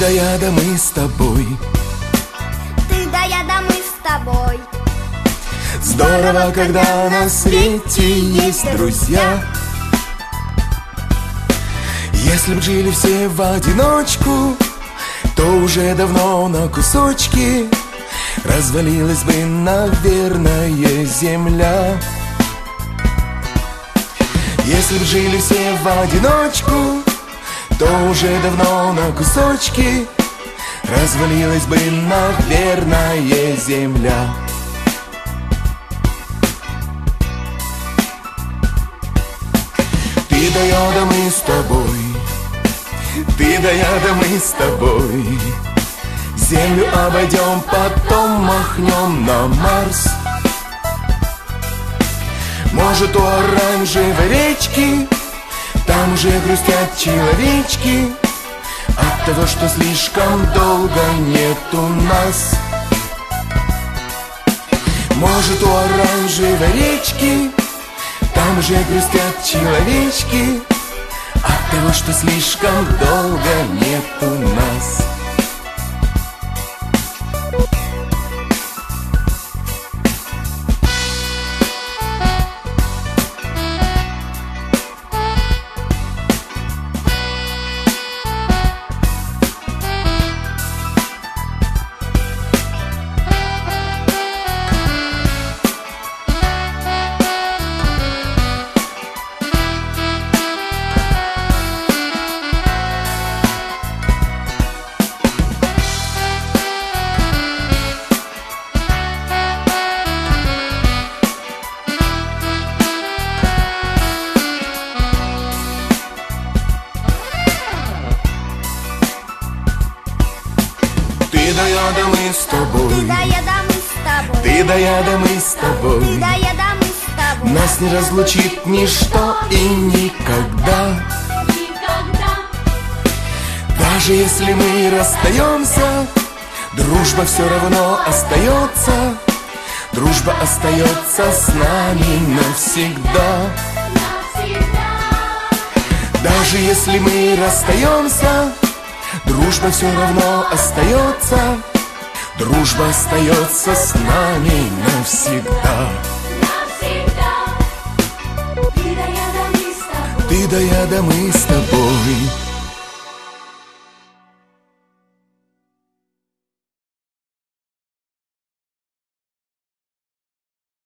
да я, да мы с тобой. Ты да я, да мы с тобой. Здорово, когда на свете есть друзья. Если б жили все в одиночку, то уже давно на кусочки развалилась бы, наверное, земля. Если б жили все в одиночку, то уже давно на кусочки развалилась бы, наверное, земля. Ты да я, да мы с тобой. Ты да я, да мы с тобой. Землю обойдем, потом махнем на Марс. Может, у оранжевой речки там уже грустят человечки от того, что слишком долго нету нас. Может, у оранжевой речки там уже грустят человечки от того, что слишком долго нету нас. Ты да я, да мы с тобой. Ты да я, да мы с тобой. Ты да я, да мы с тобой. Ты да я, да мы с тобой. Нас не разлучит ничто и никогда. Даже если мы расстаемся, дружба все равно остается. Дружба остается с нами навсегда. Даже если мы расстаемся, дружба все равно остается. Дружба остается с нами навсегда. Ты да я, да мы с тобой.